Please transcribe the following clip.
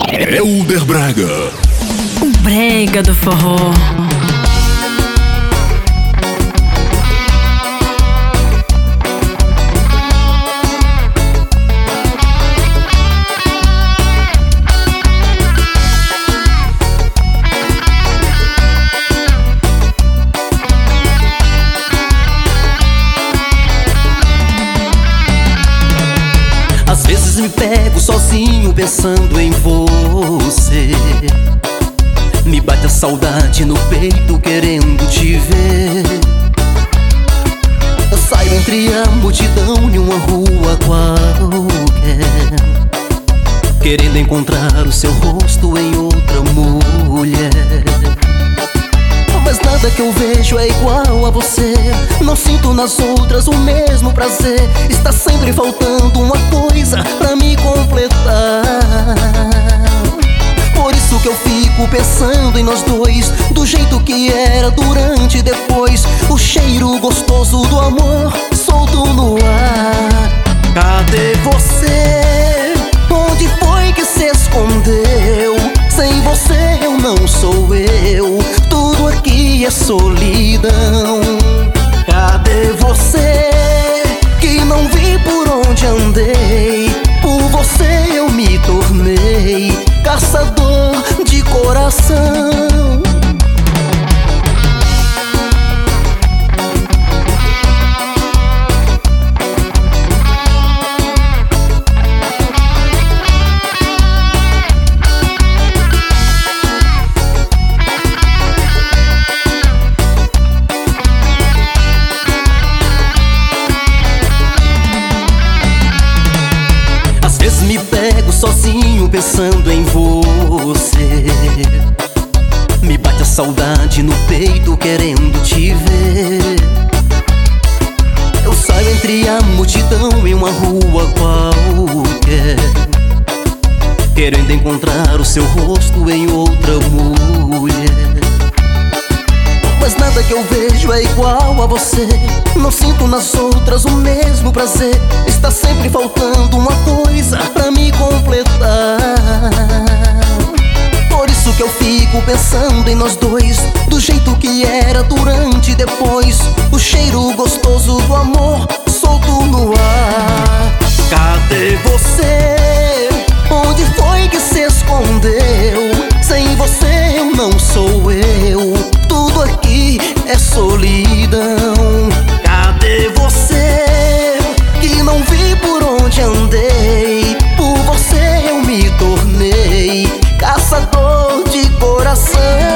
Helder Braga, o brega do forró. Às vezes me pego sozinho pensando em você. Me bate a saudade no peito querendo te ver. Eu saio entre a multidão em uma rua qualquer, querendo encontrar o seu rosto em outra mulher. Mas nada que eu vejo é igual a você. Não sinto nas outras o mesmo prazer. Está sempre faltando uma coisa pra me completar. Por isso que eu fico pensando em nós dois, do jeito que era durante e depois. O cheiro gostoso do amor solto no ar. Cadê você? Onde foi que se escondeu? Sem você eu não sou eu. Tudo aqui é solidão. Cadê você? Que não vi por onde andei. Por você eu me tornei caçador de coração. Me pego sozinho pensando em você. Me bate a saudade no peito querendo te ver. Eu saio entre a multidão em uma rua qualquer, querendo encontrar o seu rosto em outra mulher. Mas nada que eu vejo é igual a você. Não sinto nas outras o mesmo prazer. Está sempre faltando uma coisa pra me completar. Por isso que eu fico pensando em nós dois, do jeito que era durante e depois. O cheiro gostoso do amor solto no ar. Cadê você? Onde foi que se escondeu? Sem você eu não sou eu. Tudo aqui é solidão. Cadê você? Que não vi por onde andei. Por você eu me tornei caçador de coração.